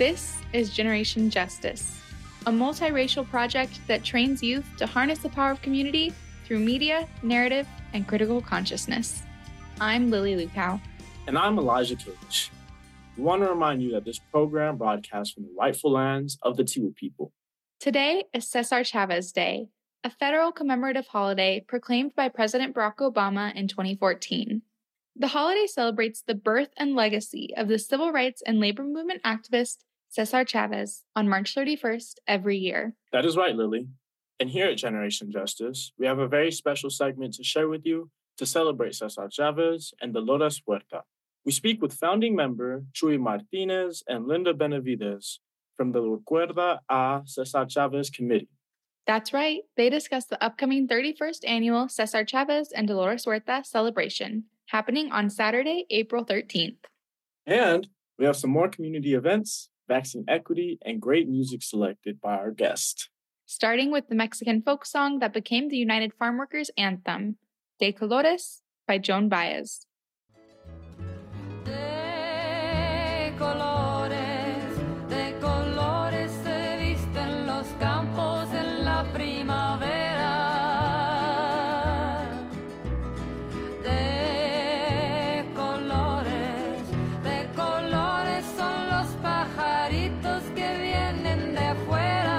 This is Generation Justice, a multiracial project that trains youth to harness the power of community through media, narrative, and critical consciousness. I'm Lily Lukow. And I'm Elijah Cage. We want to remind you that this program broadcasts from the rightful lands of the Tiwa people. Today is Cesar Chavez Day, a federal commemorative holiday proclaimed by President Barack Obama in 2014. The holiday celebrates the birth and legacy of the civil rights and labor movement activist Cesar Chavez on March 31st every year. That is right, Lily. And here at Generation Justice, we have a very special segment to share with you to celebrate Cesar Chavez and Dolores Huerta. We speak with founding member Chuy Martinez and Linda Benavides from the Recuerda a Cesar Chavez Committee. That's right. They discuss the upcoming 31st annual Cesar Chavez and Dolores Huerta celebration, happening on Saturday, April 13th. And we have some more community events, vaccine equity, and great music selected by our guest. Starting with the Mexican folk song that became the United Farm Workers anthem, De Colores by Joan Baez. De colores se visten los campos en la primavera. De colores son los pajaritos que vienen de afuera.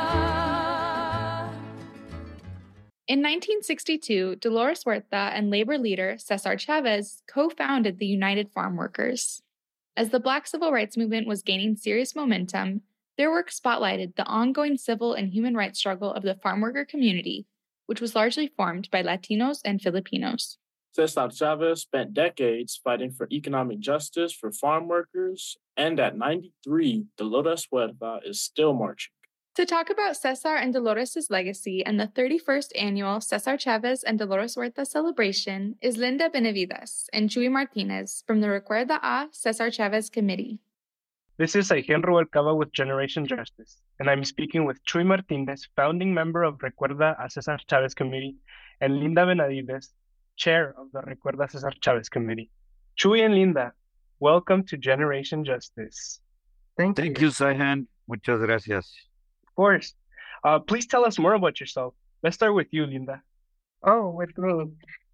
In 1962, Dolores Huerta and labor leader Cesar Chavez co-founded the United Farm Workers. As the Black civil rights movement was gaining serious momentum, their work spotlighted the ongoing civil and human rights struggle of the farm worker community, which was largely formed by Latinos and Filipinos. Cesar Chavez spent decades fighting for economic justice for farm workers, and at 93, Dolores Huerta is still marching. To talk about Cesar and Dolores' legacy and the 31st annual Cesar Chavez and Dolores Huerta celebration is Linda Benavides and Chuy Martinez from the Recuerda a Cesar Chavez Committee. This is Aigen Rubalcaba with Generation Justice, and I'm speaking with Chuy Martinez, founding member of Recuerda a Cesar Chavez Committee, and Linda Benavides, chair of the Recuerda Cesar Chavez Committee. Chuy and Linda, welcome to Generation Justice. Thank you, Saihan. Muchas gracias. Of course. Please tell us more about yourself. Let's start with you, Linda. Oh, with me.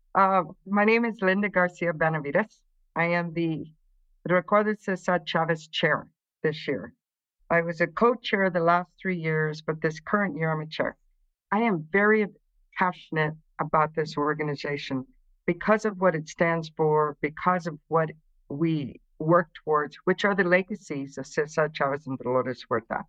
My name is Linda Garcia Benavides. I am the Recuerda Cesar Chavez chair this year. I was a co-chair the last 3 years, but this current year I'm a chair. I am very passionate about this organization because of what it stands for, because of what we work towards, which are the legacies of Cesar Chavez and Dolores Huerta.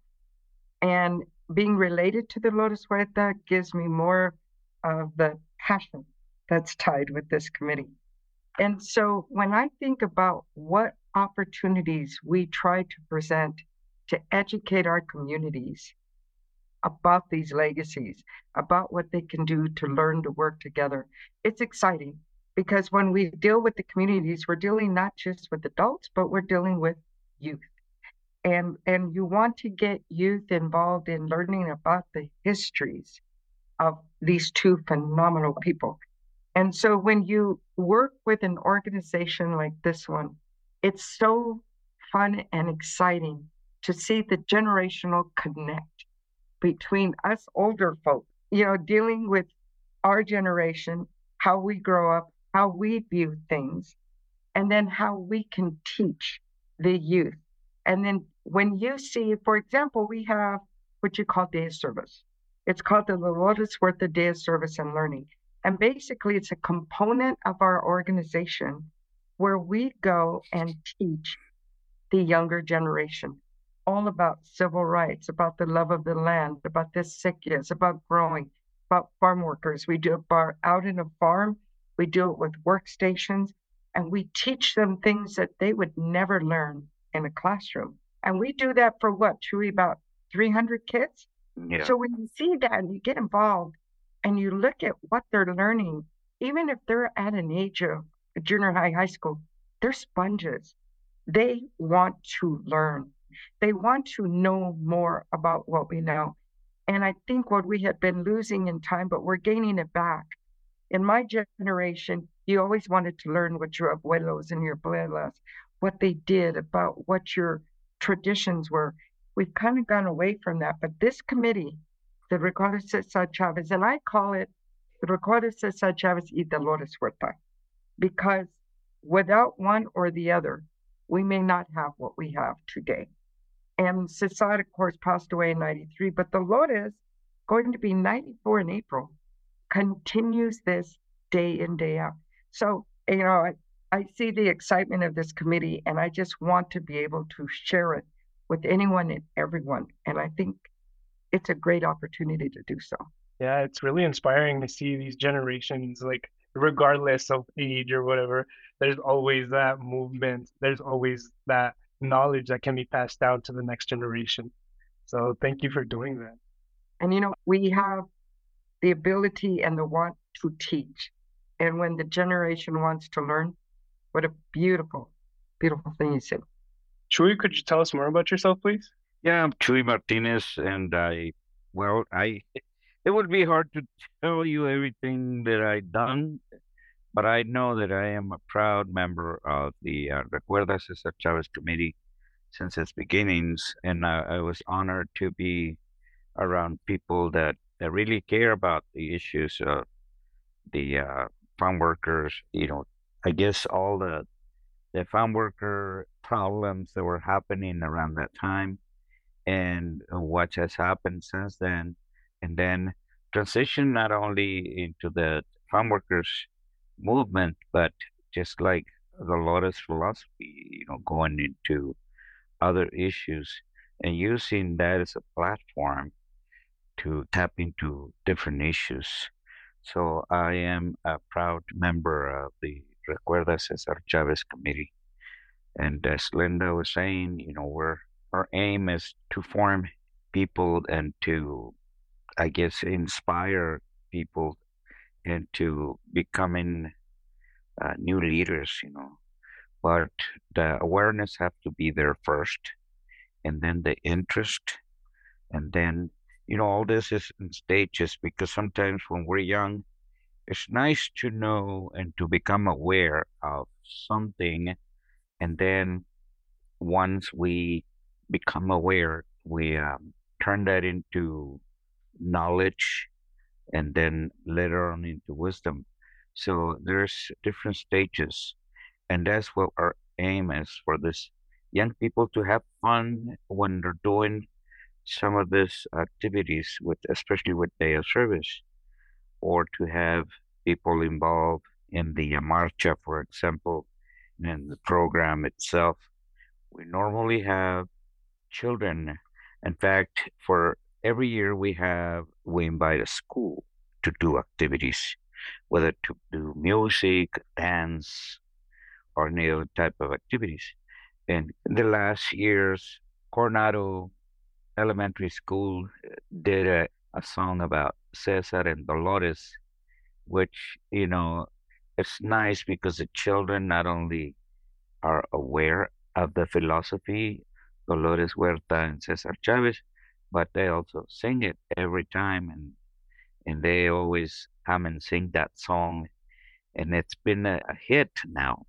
And being related to Dolores Huerta gives me more of the passion that's tied with this committee. And so when I think about what opportunities we try to present to educate our communities about these legacies, about what they can do to learn to work together, it's exciting because when we deal with the communities, we're dealing not just with adults, but we're dealing with youth. And you want to get youth involved in learning about the histories of these two phenomenal people. And so when you work with an organization like this one, it's so fun and exciting to see the generational connect between us older folk, dealing with our generation, how we grow up, how we view things, and then how we can teach the youth. And then when you see, for example, we have what you call day of service. It's called the Dolores Huerta Day of Service and Learning. And basically, it's a component of our organization where we go and teach the younger generation all about civil rights, about the love of the land, about the sickness, about growing, about farm workers. We do it out in a farm. We do it with workstations, and we teach them things that they would never learn in a classroom. And we do that for what, Chuy, about 300 kids? Yeah. So when you see that and you get involved and you look at what they're learning, even if they're at an age of junior high, high school, they're sponges. They want to learn. They want to know more about what we know. And I think what we had been losing in time, but we're gaining it back. In my generation, you always wanted to learn what your abuelos and your abuelas, what they did, about what your traditions where we've kind of gone away from that. But this committee, the Recuerdo Cesar Chavez, and I call it the Recuerdo Cesar Chavez y Dolores Huerta, because without one or the other, we may not have what we have today. And Cesar, of course, passed away in 93, but Dolores, going to be 94 in April, continues this day in, day out. So, I see the excitement of this committee, and I just want to be able to share it with anyone and everyone. And I think it's a great opportunity to do so. Yeah, it's really inspiring to see these generations, like regardless of age or whatever, there's always that movement. There's always that knowledge that can be passed down to the next generation. So thank you for doing that. And we have the ability and the want to teach. And when the generation wants to learn, what a beautiful, beautiful thing you said. Chuy, could you tell us more about yourself, please? Yeah, I'm Chuy Martinez, and it would be hard to tell you everything that I've done, but I know that I am a proud member of the Recuerda Cesar Chavez Committee since its beginnings, and I was honored to be around people that really care about the issues of the farm workers. I guess all the farm worker problems that were happening around that time, and what has happened since then, and then transition not only into the farm workers movement, but just like Dolores' philosophy, going into other issues and using that as a platform to tap into different issues. So I am a proud member of the Recuerda Cesar Chavez Committee. And as Linda was saying, our aim is to form people and to, I guess, inspire people into becoming new leaders, But the awareness have to be there first, and then the interest, and then, all this is in stages, because sometimes when we're young, it's nice to know and to become aware of something. And then once we become aware, we turn that into knowledge, and then later on into wisdom. So there's different stages, and that's what our aim is, for this young people to have fun when they're doing some of these activities, especially with day of service, or to have people involved in the marcha, for example, in the program itself. We normally have children. In fact, for every year we invite a school to do activities, whether to do music, dance, or any other type of activities. And in the last years, Coronado Elementary School did a song about Cesar and Dolores, which, it's nice because the children not only are aware of the philosophy, Dolores Huerta and Cesar Chavez, but they also sing it every time, and they always come and sing that song, and it's been a hit now.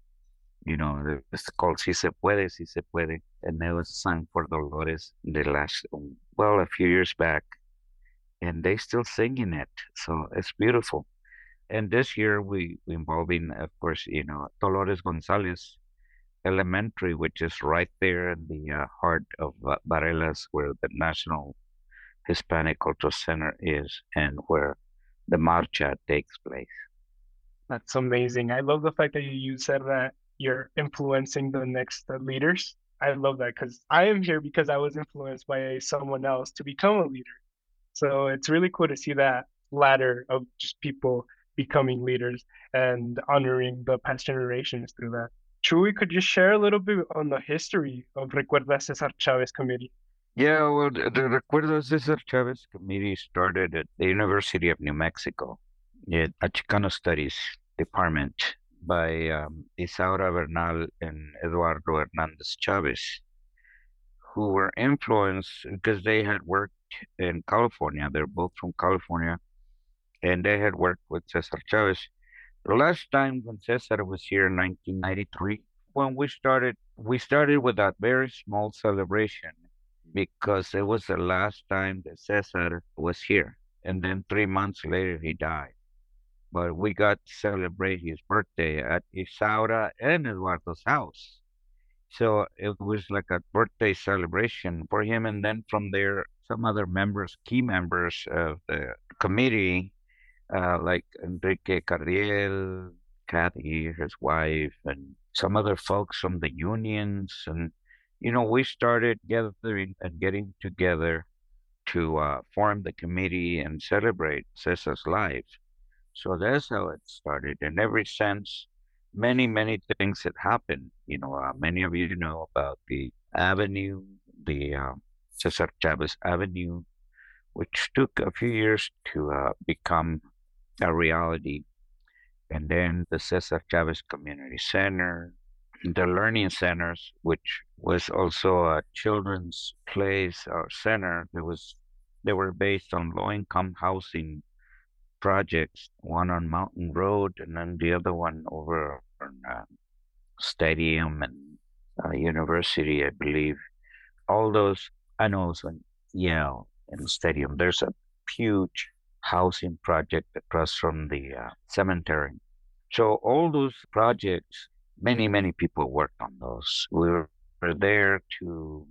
It's called Si Se Puede, Si Se Puede, and it was sung for Dolores the last, a few years back, and they still singing it, so it's beautiful. And this year we involving, of course, Dolores Gonzalez Elementary, which is right there in the heart of Barelas, where the National Hispanic Cultural Center is, and where the marcha takes place. That's amazing. I love the fact that you said that you're influencing the next leaders. I love that, because I am here because I was influenced by someone else to become a leader. So it's really cool to see that ladder of just people becoming leaders and honoring the past generations through that. Chuy, could you share a little bit on the history of Recuerda Cesar Chavez Committee? Yeah, well, the Recuerdo Cesar Chavez Committee started at the University of New Mexico, at a Chicano Studies department, by Isaura Bernal and Eduardo Hernandez Chavez, who were influenced because they had worked in California. They're both from California, and they had worked with Cesar Chavez. The last time when Cesar was here in 1993, when we started we started with a very small celebration because it was the last time that Cesar was here. And then 3 months later, he died. But we got to celebrate his birthday at Isaura and Eduardo's house. So it was like a birthday celebration for him. And then from there, some other members, key members of the committee, like Enrique Carriel, Kathy, his wife, and some other folks from the unions. And, we started gathering and getting together to form the committee and celebrate Cesar's life. So that's how it started. And ever since, many, many things had happened. Many of you know about the avenue, the Cesar Chavez Avenue, which took a few years to become a reality. And then the Cesar Chavez Community Center, the learning centers, which was also a children's place or center. They were based on low-income housing projects, one on Mountain Road and then the other one over on Stadium and University, I believe. All those, I know also in Yale and Stadium. There's a huge housing project across from the cemetery. So all those projects, many, many people worked on those. We were there to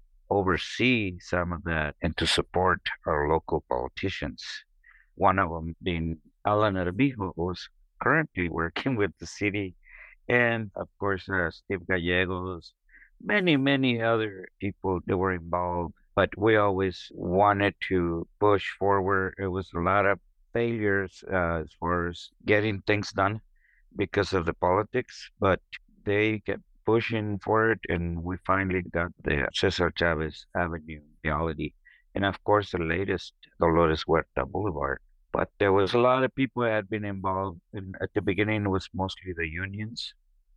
oversee some of that and to support our local politicians. One of them being Alan Arbijo, who's currently working with the city, and of course, Steve Gallegos, many, many other people that were involved. But we always wanted to push forward. It was a lot of failures as far as getting things done because of the politics, but they kept pushing for it, and we finally got the Cesar Chavez Avenue reality. And of course, the latest Dolores Huerta Boulevard. But there was a lot of people that had been involved. And at the beginning, it was mostly the unions.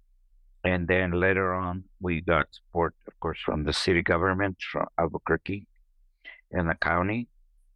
And then later on, we got support, of course, from the city government, from Albuquerque and the county.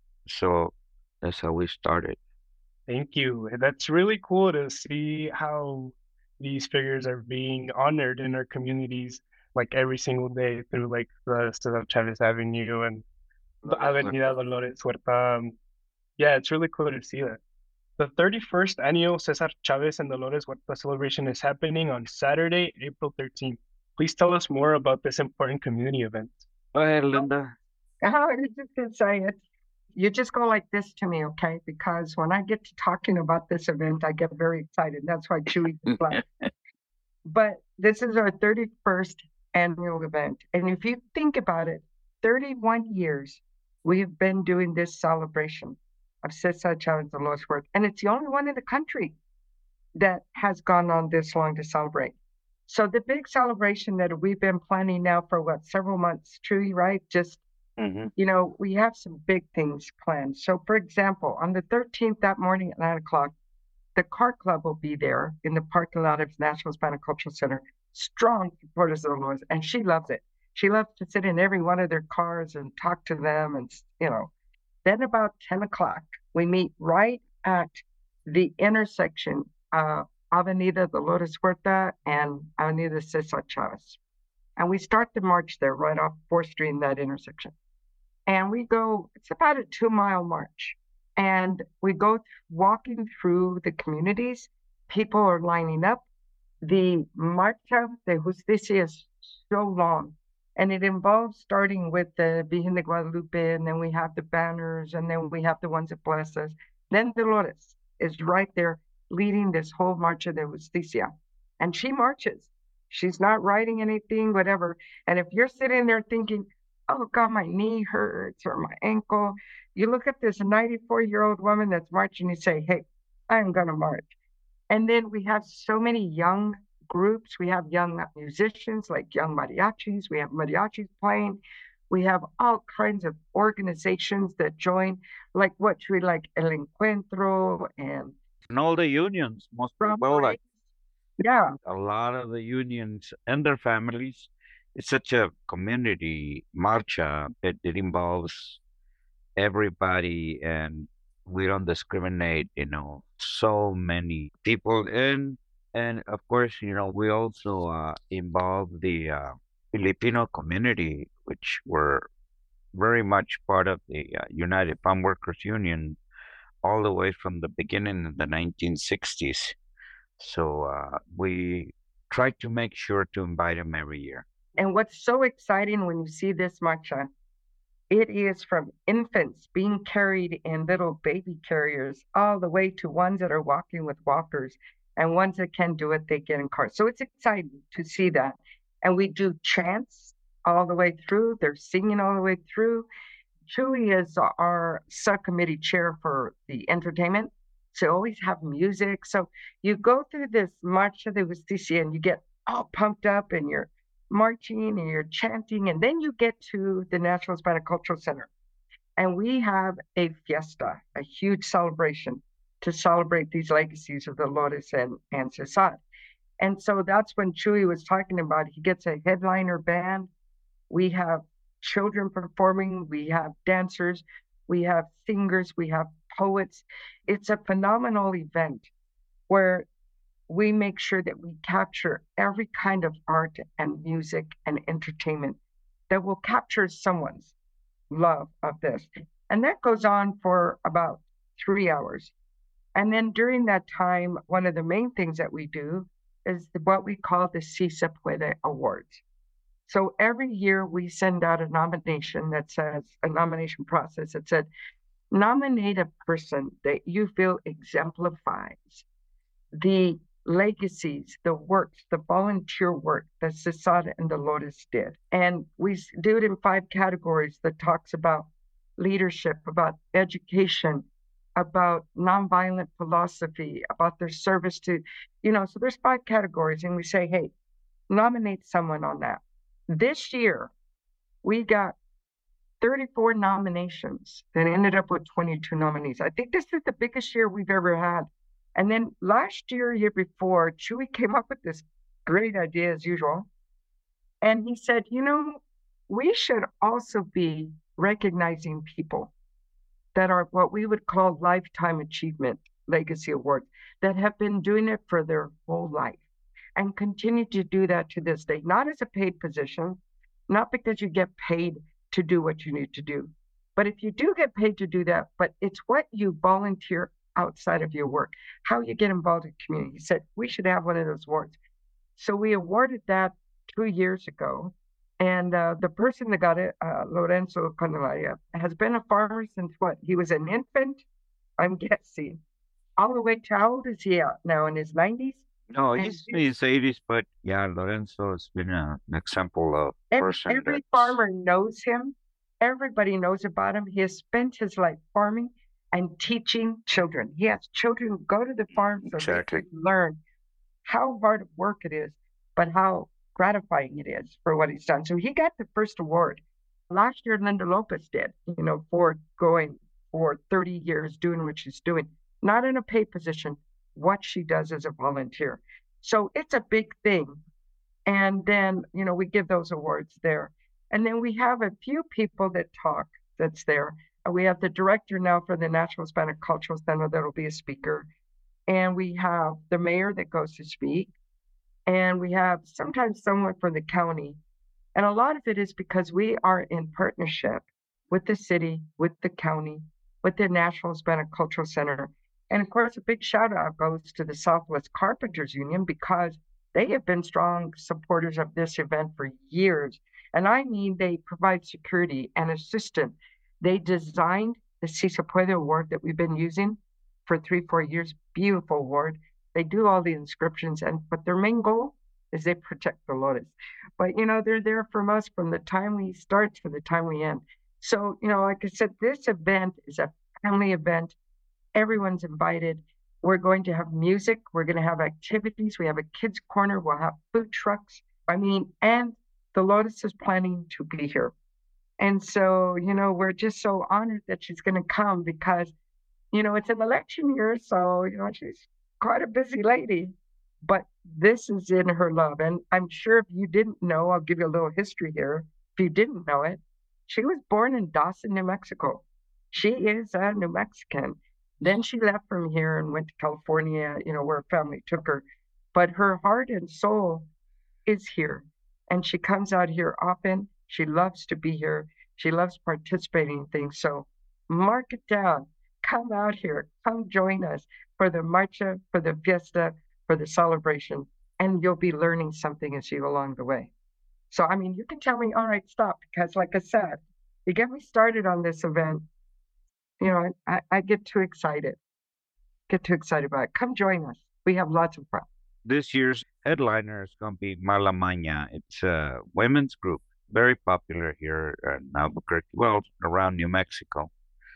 So that's how we started. Thank you. That's really cool to see how these figures are being honored in our communities, like every single day through like the Cesar Chavez Avenue and the Avenida Dolores Huerta. Yeah, it's really cool to see that. The 31st annual Cesar Chavez and Dolores Huerta celebration is happening on Saturday, April 13th. Please tell us more about this important community event. Go ahead, Linda. I was just going to say it. You just go like this to me, okay? Because when I get to talking about this event, I get very excited. That's why Chewy just laughed. But this is our 31st annual event. And if you think about it, 31 years we have been doing this celebration of Cesar Chavez Dolores Huerta. And it's the only one in the country that has gone on this long to celebrate. So the big celebration that we've been planning now for several months, Chewy, right? Just we have some big things planned. So, for example, on the 13th that morning at 9 o'clock, the Car Club will be there in the parking lot of National Hispanic Cultural Center. Strong supporters of Dolores, and she loves it. She loves to sit in every one of their cars and talk to them. And, then about 10 o'clock, we meet right at the intersection of Avenida Dolores Huerta and Avenida Cesar Chavez. And we start the march there right off 4th Street in that intersection. And we go, it's about a 2-mile march. And we go walking through the communities. People are lining up. The Marcha de Justicia is so long. And it involves starting with the Virgen de Guadalupe, and then we have the banners, and then we have the ones that bless us. Then Dolores is right there leading this whole Marcha de Justicia. And she marches. She's not writing anything, whatever. And if you're sitting there thinking, oh God, my knee hurts or my ankle, you look at this 94-year-old woman that's marching, you say, hey, I'm going to march. And then we have so many young groups. We have young musicians, like young mariachis. We have mariachis playing. We have all kinds of organizations that join, like El Encuentro and all the unions, yeah, a lot of the unions and their families. It's such a community marcha that it involves everybody, and we don't discriminate, so many people. And And of course, we also involve the Filipino community, which were very much part of the United Farm Workers Union all the way from the beginning in the 1960s. So we try to make sure to invite them every year. And what's so exciting when you see this marcha, it is from infants being carried in little baby carriers all the way to ones that are walking with walkers, and ones that can do it, they get in cars. So it's exciting to see that. And we do chants all the way through. They're singing all the way through. Chewy is our subcommittee chair for the entertainment. So always have music. So you go through this Marcha de Justicia and you get all pumped up and you're marching and you're chanting. And then you get to the National Hispanic Cultural Center. And we have a fiesta, a huge celebration to celebrate these legacies of Dolores and Cesar. And so that's when Chuy was talking about, he gets a headliner band. We have children performing, we have dancers, we have singers, we have poets. It's a phenomenal event where we make sure that we capture every kind of art and music and entertainment that will capture someone's love of this. And that goes on for about 3 hours. And then during that time, one of the main things that we do is what we call the Si Se Puede Awards. So every year we send out a nomination that says, a nomination process that said, nominate a person that you feel exemplifies the legacies, the works, the volunteer work that Cesar and Dolores did. And we do it in 5 categories that talks about leadership, about education, about nonviolent philosophy, about their service to, so there's 5 categories. And we say, hey, nominate someone on that. This year, we got 34 nominations that ended up with 22 nominees. I think this is the biggest year we've ever had. And then last year before, Chuy came up with this great idea as usual. And he said, we should also be recognizing people that are what we would call lifetime achievement legacy awards, that have been doing it for their whole life and continue to do that to this day, not as a paid position, not because you get paid to do what you need to do, but if you do get paid to do that, but it's what you volunteer outside of your work, how you get involved in community. He said, we should have one of those awards. So we awarded that 2 years ago. And the person that got it, Lorenzo Candelaria, has been a farmer since what? He was an infant, I'm guessing, all the way to, how old is he now, in his 90s? No, he's in his 80s, but yeah, Lorenzo has been an example of person every farmer knows him. Everybody knows about him. He has spent his life farming and teaching children. He has children who go to the farm so they can learn how hard of work it is, but how gratifying it is for what he's done. So he got the first award. Last year, Linda Lopez did, for going for 30 years doing what she's doing, not in a paid position, what she does as a volunteer. So it's a big thing. And then, we give those awards there. And then we have a few people that talk that's there. We have the director now for the National Hispanic Cultural Center that'll be a speaker. And we have the mayor that goes to speak. And we have sometimes someone from the county. And a lot of it is because we are in partnership with the city, with the county, with the National Hispanic Cultural Center. And of course, a big shout out goes to the Southwest Carpenters Union, because they have been strong supporters of this event for years. And I mean, they provide security and assistance. They designed the Si Se Puede award that we've been using for 3-4 years. Beautiful award. They do all the inscriptions, but their main goal is they protect Dolores. But, they're there from us from the time we start to the time we end. So, like I said, this event is a family event. Everyone's invited. We're going to have music. We're going to have activities. We have a kids' corner. We'll have food trucks. And Dolores is planning to be here. And so, we're just so honored that she's going to come because, it's an election year. So, she's quite a busy lady. But this is in her love. And I'm sure if you didn't know, I'll give you a little history here. If you didn't know it, she was born in Dawson, New Mexico. She is a New Mexican. Then she left from here and went to California, where her family took her. but her heart and soul is here. And she comes out here often. She loves to be here. She loves participating in things. So mark it down. Come out here. Come join us for the marcha, for the fiesta, for the celebration. And you'll be learning something as you go along the way. So, I mean, you can tell me, all right, stop, because like I said, you get me started on this event, you know, I get too excited. Get too excited about it. Come join us. We have lots of fun. This year's headliner is going to be Malamaña. It's a women's group, very popular here in Albuquerque, well, around New Mexico,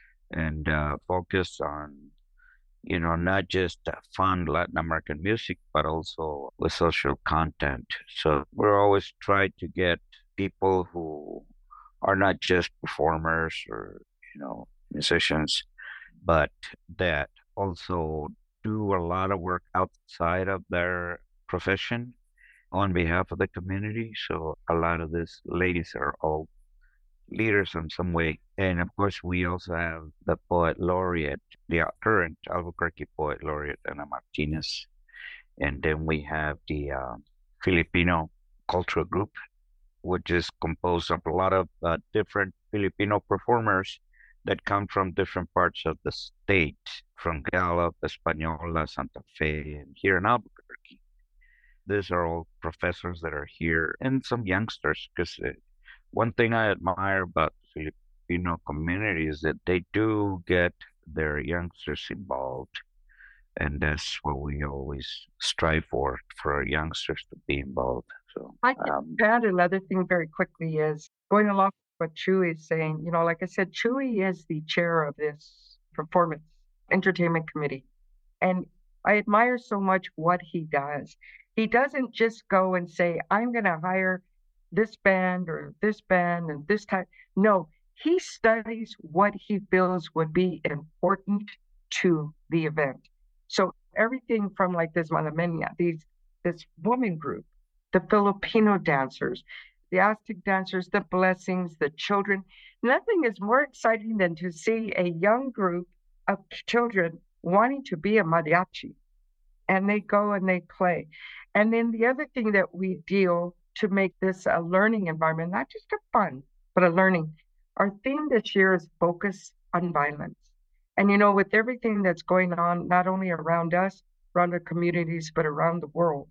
and focused on, you know, not just fun Latin American music, but also with social content. So we're always trying to get people who are not just performers or, you know, musicians, but that also do a lot of work outside of their profession on behalf of the community. So a lot of these ladies are all leaders in some way. And of course, we also have the poet laureate, the current Albuquerque poet laureate, Ana Martinez. And then we have the Filipino cultural group, which is composed of a lot of different Filipino performers that come from different parts of the state, from Gallup, Española, Santa Fe, and here in Albuquerque. These are all professors that are here and some youngsters, because one thing I admire about the Filipino community is that they do get their youngsters involved. And that's what we always strive for our youngsters to be involved. So I can add another thing very quickly is going along with what Chuy is saying. You know, like I said, Chuy is the chair of this performance entertainment committee. And I admire so much what he does. He doesn't just go and say, I'm going to hire this band or this band and this type. No, he studies what he feels would be important to the event. So everything from like this Malamenia, this woman group, the Filipino dancers, the Aztec dancers, the blessings, the children. Nothing is more exciting than to see a young group of children wanting to be a mariachi. And they go and they play. And then the other thing that we deal to make this a learning environment, not just a fun, but a learning. Our theme this year is focus on violence. And, you know, with everything that's going on, not only around us, around our communities, but around the world,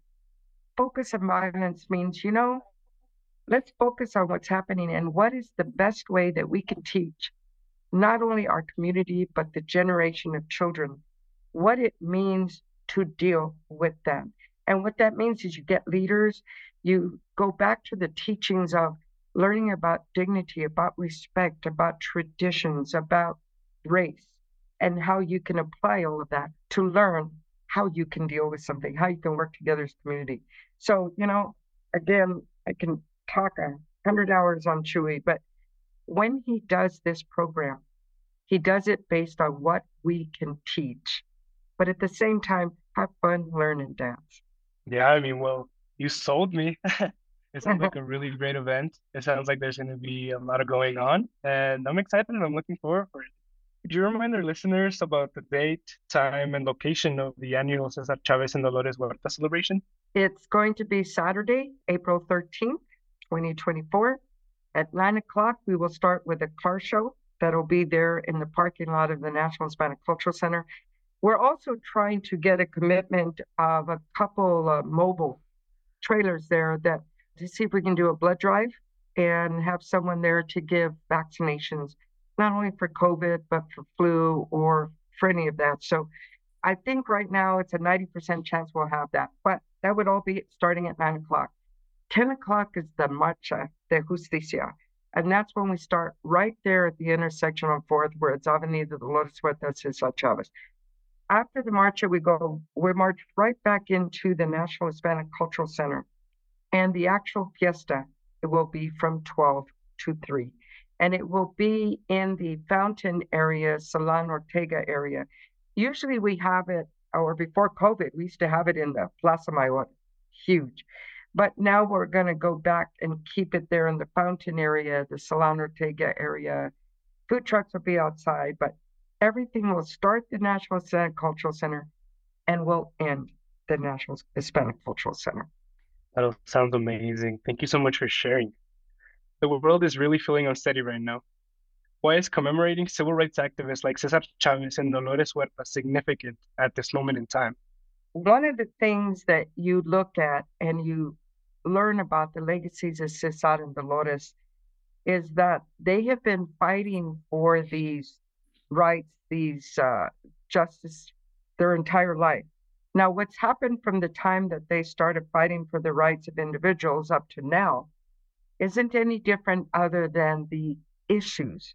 focus on violence means, you know, let's focus on what's happening and what is the best way that we can teach not only our community, but the generation of children, what it means to deal with them. And what that means is you get leaders, you go back to the teachings of learning about dignity, about respect, about traditions, about race, and how you can apply all of that to learn how you can deal with something, how you can work together as a community. So, you know, again, I can talk 100 hours on Chuy, but when he does this program, he does it based on what we can teach, but at the same time, have fun, learn, and dance. Yeah, I mean, well, you sold me. It sounds like a really great event. It sounds like there's going to be a lot of going on, and I'm excited and I'm looking forward for it. Could you remind our listeners about the date, time, and location of the annual Cesar Chavez and Dolores Huerta celebration? It's going to be Saturday, April 13th, 2024. At 9 o'clock, we will start with a car show that'll be there in the parking lot of the National Hispanic Cultural Center. We're also trying to get a commitment of a couple mobile trailers there that to see if we can do a blood drive and have someone there to give vaccinations, not only for COVID, but for flu or for any of that. So I think right now it's a 90% chance we'll have that, but that would all be starting at 9 o'clock. 10 o'clock is the Marcha de Justicia. And that's when we start right there at the intersection on 4th, where it's Avenida Dolores Huerta, Cesar Chavez. After the marcha, we march right back into the National Hispanic Cultural Center. And the actual fiesta, it will be from 12 to 3. And it will be in the Fountain area, Salon Ortega area. Usually we have it, or before COVID, we used to have it in the Plaza Mayor, huge. But now we're going to go back and keep it there in the Fountain area, the Salon Ortega area. Food trucks will be outside, but everything will start the National Hispanic Cultural Center and will end the National Hispanic Cultural Center. That all sounds amazing. Thank you so much for sharing. The world is really feeling unsteady right now. Why is commemorating civil rights activists like Cesar Chavez and Dolores Huerta significant at this moment in time? One of the things that you look at and you learn about the legacies of Cesar and Dolores is that they have been fighting for these rights, these justice, their entire life. Now, what's happened from the time that they started fighting for the rights of individuals up to now isn't any different other than the issues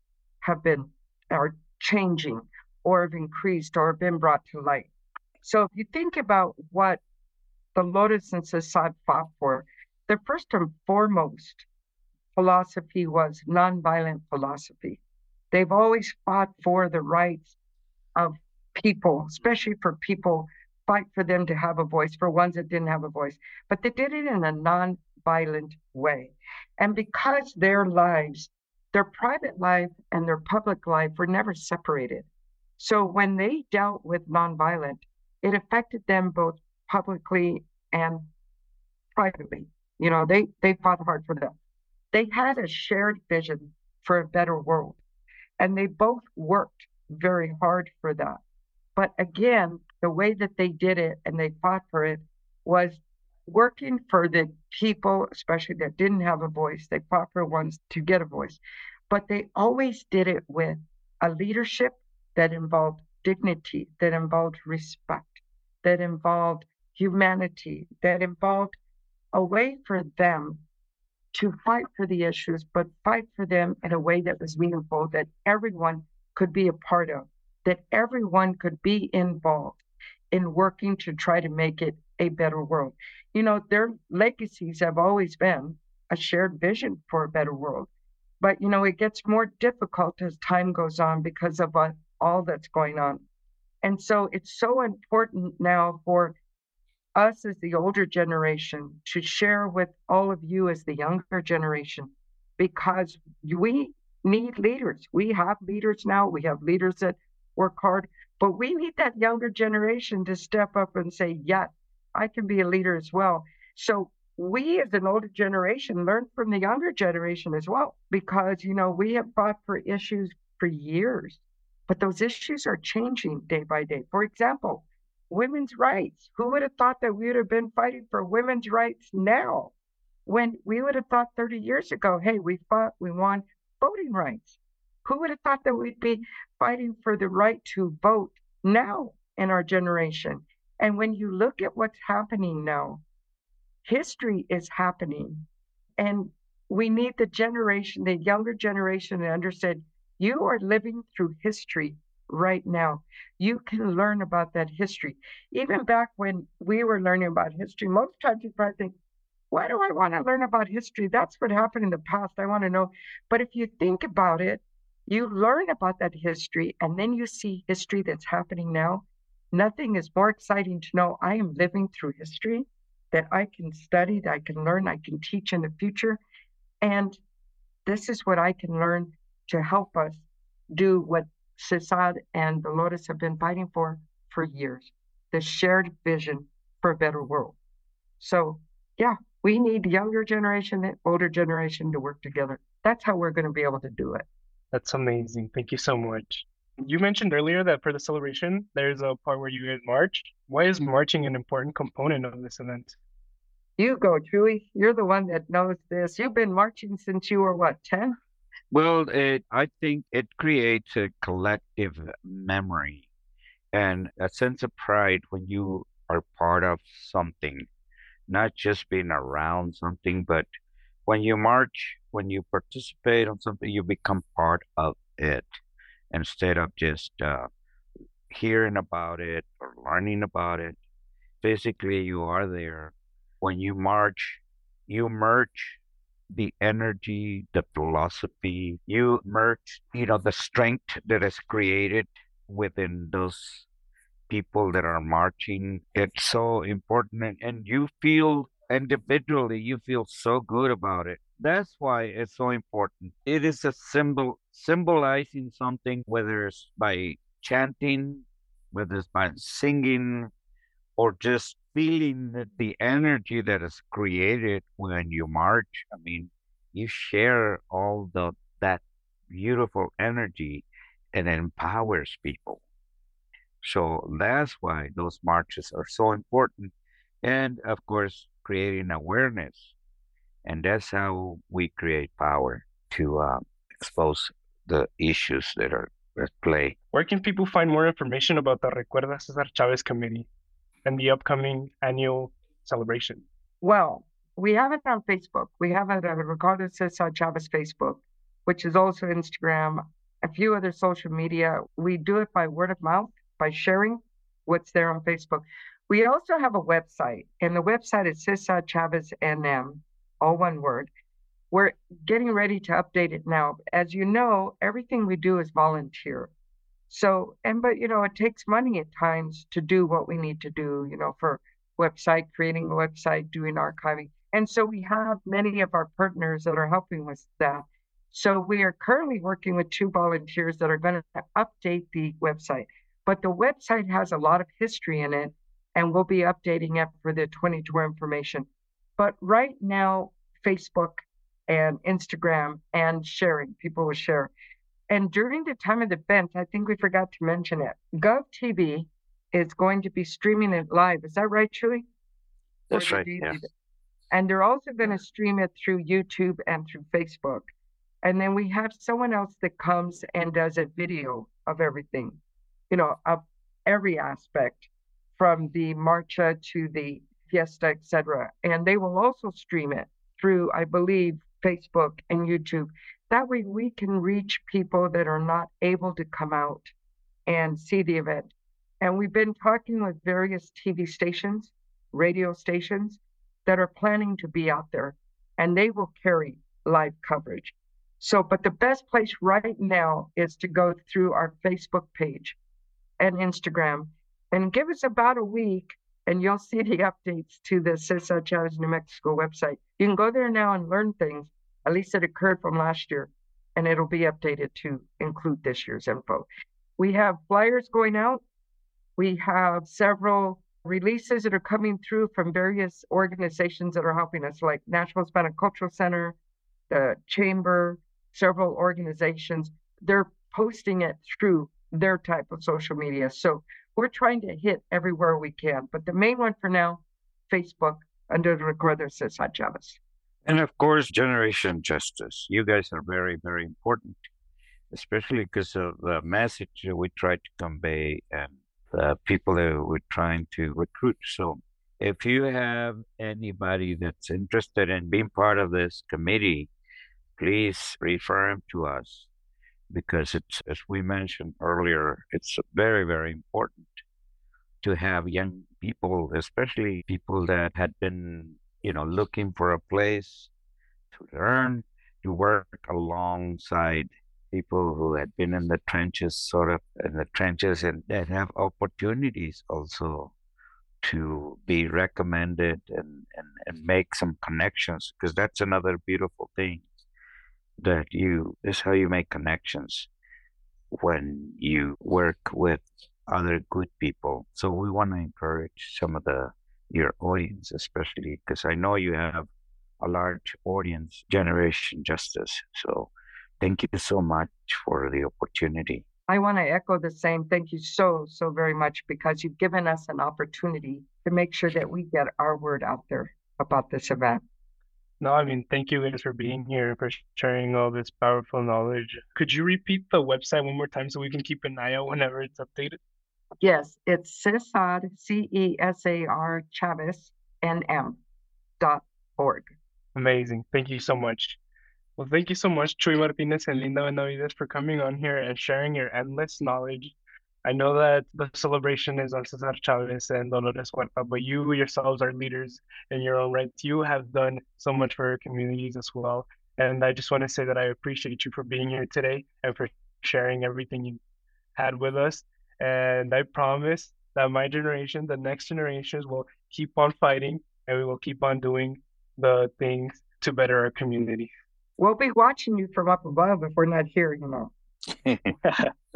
are changing or have increased or have been brought to light. So if you think about what Dolores and Cesar fought for, the first and foremost philosophy was nonviolent philosophy. They've always fought for the rights of people, especially for people, fight for them to have a voice, for ones that didn't have a voice. But they did it in a nonviolent way. And because their lives, their private life and their public life were never separated. So when they dealt with nonviolent, it affected them both publicly and privately. You know, they fought hard for them. They had a shared vision for a better world, and they both worked very hard for that. But again, the way that they did it and they fought for it was working for the people, especially that didn't have a voice. They fought for ones to get a voice, but they always did it with a leadership that involved dignity, that involved respect, that involved humanity, that involved a way for them to fight for the issues, but fight for them in a way that was meaningful, that everyone could be a part of, that everyone could be involved in working to try to make it a better world. You know, their legacies have always been a shared vision for a better world. But, you know, it gets more difficult as time goes on because of all that's going on. And so it's so important now for us as the older generation to share with all of you as the younger generation, because we need leaders. We have leaders now. We have leaders that work hard, but we need that younger generation to step up and say, yes, I can be a leader as well. So we as an older generation learn from the younger generation as well, because, you know, we have fought for issues for years, but those issues are changing day by day. For example, women's rights. Who would have thought that we would have been fighting for women's rights now, when we would have thought 30 years ago, hey, we won voting rights? Who would have thought that we'd be fighting for the right to vote now in our generation? And when you look at what's happening now, history is happening. And we need the younger generation to understand you are living through history right now. You can learn about that history. Even back when we were learning about history, most times you probably think, why do I want to learn about history? That's what happened in the past. I want to know. But if you think about it, you learn about that history and then you see history that's happening now. Nothing is more exciting to know I am living through history that I can study, that I can learn, I can teach in the future. And this is what I can learn to help us do what Cesar and Dolores have been fighting for years, the shared vision for a better world. So yeah, we need younger generation and older generation to work together. That's how we're going to be able to do it. That's amazing. Thank you so much. You mentioned earlier that for the celebration, there's a part where you guys march. Why is marching an important component of this event? You go, Chewy. You're the one that knows this. You've been marching since you were what, 10? Well, I think it creates a collective memory and a sense of pride when you are part of something, not just being around something, but when you march, when you participate on something, you become part of it instead of just hearing about it or learning about it. Physically, you are there. When you merge the energy, the philosophy, you merge, the strength that is created within those people that are marching. It's so important, and you feel individually, you feel so good about it. That's why it's so important. It is a symbol symbolizing something, whether it's by chanting, whether it's by singing, or just feeling that the energy that is created when you march. I mean, you share all that beautiful energy and it empowers people. So that's why those marches are so important. And of course, creating awareness. And that's how we create power to expose the issues that are at play. Where can people find more information about the Recuerda Cesar Chavez Committee and the upcoming annual celebration? Well, we have it on Facebook. We have it at Recuerda Cesar Chavez Facebook, which is also Instagram, a few other social media. We do it by word of mouth, by sharing what's there on Facebook. We also have a website, and the website is Cesar Chavez NM, all one word. We're getting ready to update it now. As you know, everything we do is volunteer. So, but it takes money at times to do what we need to do, for website, creating a website, doing archiving. And so we have many of our partners that are helping with that. So we are currently working with 2 volunteers that are going to update the website. But the website has a lot of history in it, and we'll be updating it for the 2024 information. But right now, Facebook and Instagram and sharing, people will share. And during the time of the event, I think we forgot to mention it. GovTV is going to be streaming it live. Is that right, Chewy? That's right, yeah. And they're also going to stream it through YouTube and through Facebook. And then we have someone else that comes and does a video of everything, of every aspect, from the marcha to the fiesta, etc. And they will also stream it through, I believe, Facebook and YouTube. That way we can reach people that are not able to come out and see the event. And we've been talking with various TV stations, radio stations that are planning to be out there, and they will carry live coverage. So, but the best place right now is to go through our Facebook page and Instagram and give us about a week, and you'll see the updates to the Cesar Chavez New Mexico website. You can go there now and learn things, at least that occurred from last year, and it'll be updated to include this year's info. We have flyers going out. We have several releases that are coming through from various organizations that are helping us, like National Hispanic Cultural Center, the Chamber, several organizations. They're posting it through their type of social media. So we're trying to hit everywhere we can. But the main one for now, Facebook, under the Recuerda Cesar Chavez. And of course, Generation Justice. You guys are very, very important, especially because of the message that we try to convey and the people that we're trying to recruit. So if you have anybody that's interested in being part of this committee, please refer them to us, because it's, as we mentioned earlier, it's very, very important to have young people, especially people that had been, looking for a place to learn, to work alongside people who had been in the trenches, and that have opportunities also to be recommended and make some connections, because that's another beautiful thing, that is how you make connections when you work with other good people. So we want to encourage some of your audience, especially because I know you have a large audience, Generation Justice. So thank you so much for the opportunity. I want to echo the same. Thank you so, so very much, because you've given us an opportunity to make sure that we get our word out there about this event. No, thank you guys for being here, for sharing all this powerful knowledge. Could you repeat the website one more time so we can keep an eye out whenever it's updated? Yes, it's Cesar, CESAR Chavez, NM.org. Amazing. Thank you so much. Well, thank you so much, Chuy Martinez and Linda Benavides, for coming on here and sharing your endless knowledge. I know that the celebration is on Cesar Chavez and Dolores Huerta, but you yourselves are leaders in your own right. You have done so much for your communities as well. And I just want to say that I appreciate you for being here today and for sharing everything you had with us. And I promise that my generation, the next generations, will keep on fighting, and we will keep on doing the things to better our community. We'll be watching you from up above if we're not here,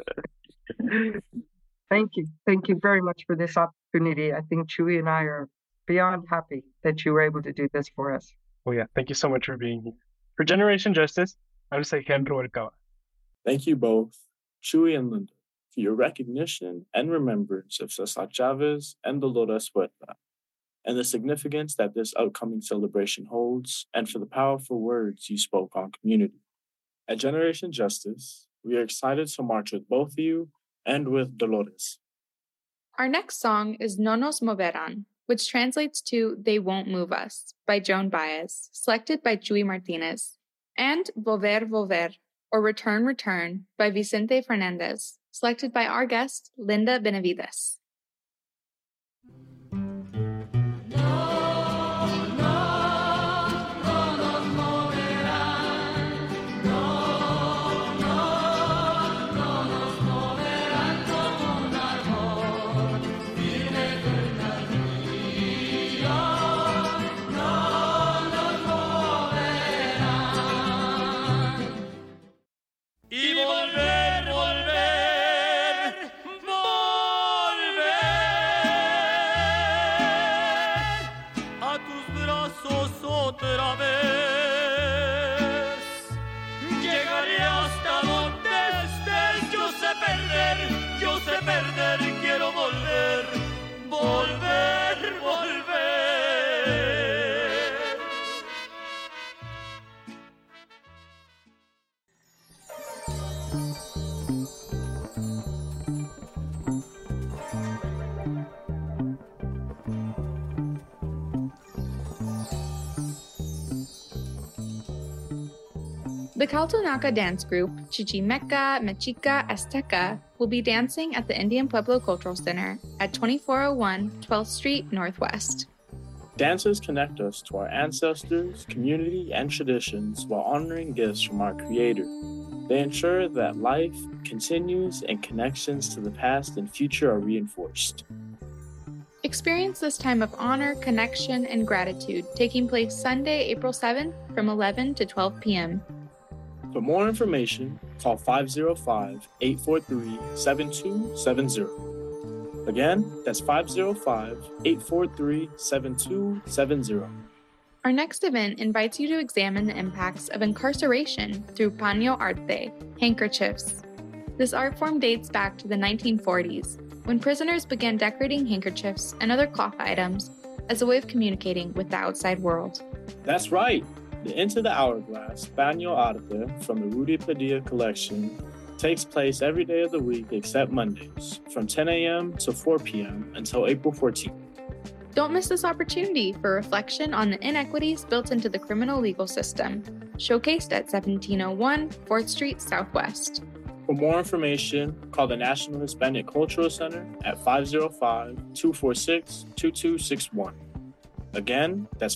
Thank you. Thank you very much for this opportunity. I think Chuy and I are beyond happy that you were able to do this for us. Oh, yeah. Thank you so much for being here. For Generation Justice, I'm Saigen Rubalcaba. Thank you both, Chuy and Linda, for your recognition and remembrance of Cesar Chavez and Dolores Huerta, and the significance that this upcoming celebration holds, and for the powerful words you spoke on community. At Generation Justice, we are excited to march with both of you and with Dolores. Our next song is No Nos Moverán, which translates to They Won't Move Us by Joan Baez, selected by Chuy Martinez, and Volver, Volver, or Return, Return by Vicente Fernandez, selected by our guest, Linda Benavides. Y volver, volver, volver a tus brazos otra vez. Llegaré hasta donde estés, yo sé perder, quiero volver, volver, volver. The Caltonaca dance group, Chichimeca Mexica Azteca, will be dancing at the Indian Pueblo Cultural Center at 2401 12th Street Northwest. Dances connect us to our ancestors, community, and traditions while honoring gifts from our Creator. They ensure that life continues and connections to the past and future are reinforced. Experience this time of honor, connection, and gratitude taking place Sunday, April 7th from 11 to 12 p.m. For more information, call 505-843-7270. Again, that's 505-843-7270. Our next event invites you to examine the impacts of incarceration through paño arte, handkerchiefs. This art form dates back to the 1940s, when prisoners began decorating handkerchiefs and other cloth items as a way of communicating with the outside world. That's right! The Into the Hourglass Paño Arte from the Rudy Padilla collection takes place every day of the week except Mondays, from 10 a.m. to 4 p.m. until April 14th. Don't miss this opportunity for reflection on the inequities built into the criminal legal system, showcased at 1701 4th Street Southwest. For more information, call the National Hispanic Cultural Center at 505-246-2261. Again, that's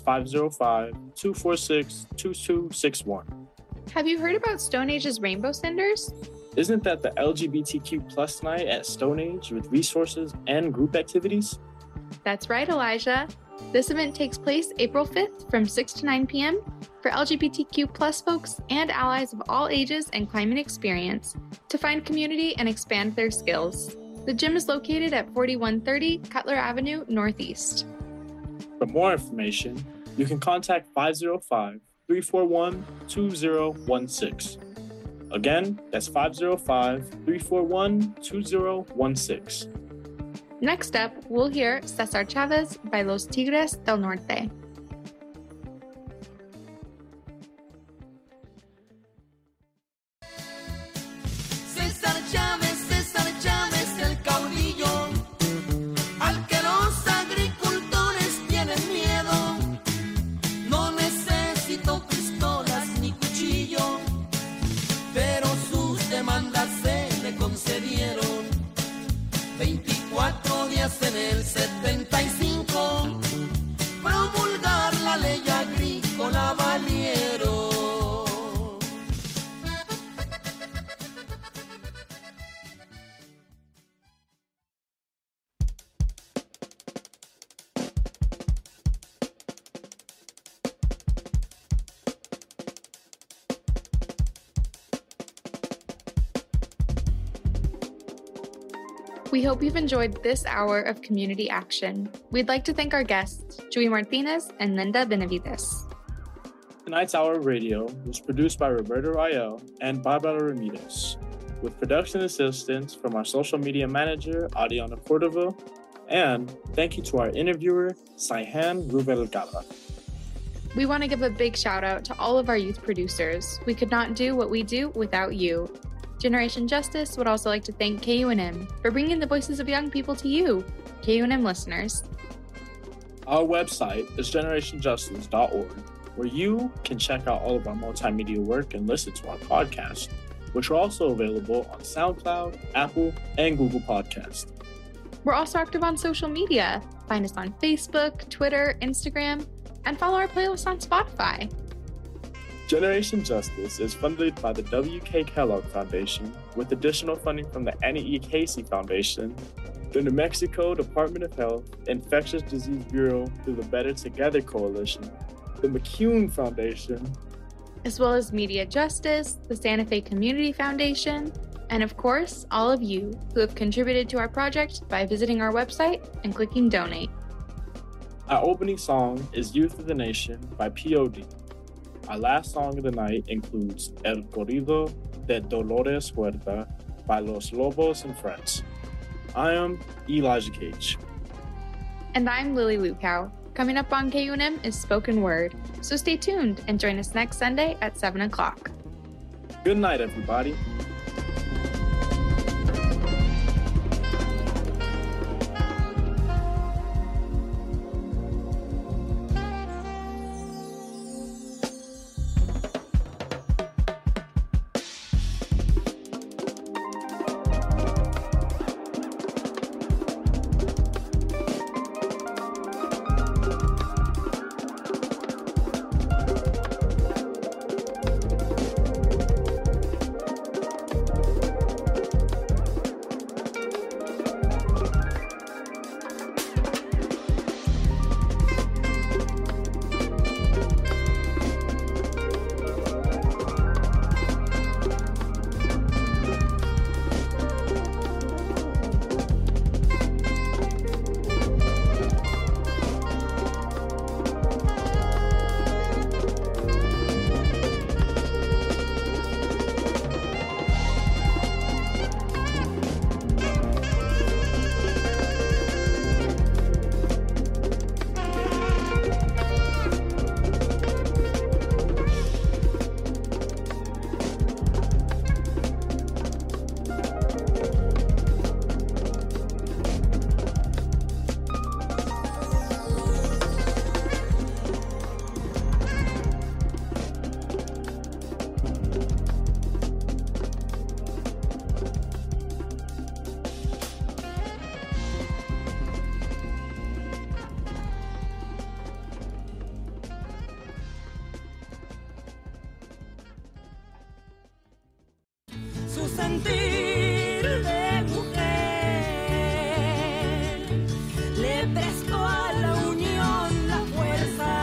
505-246-2261. Have you heard about Stone Age's Rainbow Cinders? Isn't that the LGBTQ plus night at Stone Age with resources and group activities? That's right, Elijah. This event takes place April 5th from 6 to 9 p.m. for LGBTQ plus folks and allies of all ages and climate experience to find community and expand their skills. The gym is located at 4130 Cutler Avenue Northeast. For more information, you can contact 505-341-2016. Again, that's 505-341-2016. Next up, we'll hear Cesar Chavez by Los Tigres del Norte. César Chávez, el caudillo, al que los agricultores tienen miedo. No necesito pistolas ni cuchillo, pero sus demandas se le concedieron. 24 días en el 75, promulgar la ley agrícola valieron. We hope you've enjoyed this hour of community action. We'd like to thank our guests, Chuy Martinez and Linda Benavides. Tonight's Hour of Radio was produced by Roberto Rael and Barbara Ramirez, with production assistance from our social media manager, Adriana Cordova, and thank you to our interviewer, Saihan Rubalcaba. We want to give a big shout out to all of our youth producers. We could not do what we do without you. Generation Justice would also like to thank KUNM for bringing the voices of young people to you, KUNM listeners. Our website is generationjustice.org, where you can check out all of our multimedia work and listen to our podcast, which are also available on SoundCloud, Apple, and Google Podcasts. We're also active on social media. Find us on Facebook, Twitter, Instagram, and follow our playlist on Spotify. Generation Justice is funded by the W.K. Kellogg Foundation, with additional funding from the Annie E. Casey Foundation, the New Mexico Department of Health, Infectious Disease Bureau through the Better Together Coalition, the McCune Foundation, as well as Media Justice, the Santa Fe Community Foundation, and of course, all of you who have contributed to our project by visiting our website and clicking donate. Our opening song is Youth of the Nation by P.O.D. Our last song of the night includes El Corrido de Dolores Huerta by Los Lobos and Friends. I am Elijah Cage. And I'm Lily Lukow. Coming up on KUNM is Spoken Word, so stay tuned and join us next Sunday at 7 o'clock. Good night, everybody. Su sentir de mujer le prestó a la unión la fuerza.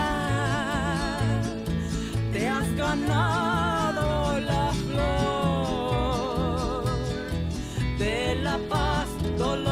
Te has ganado la flor de la paz, dolor.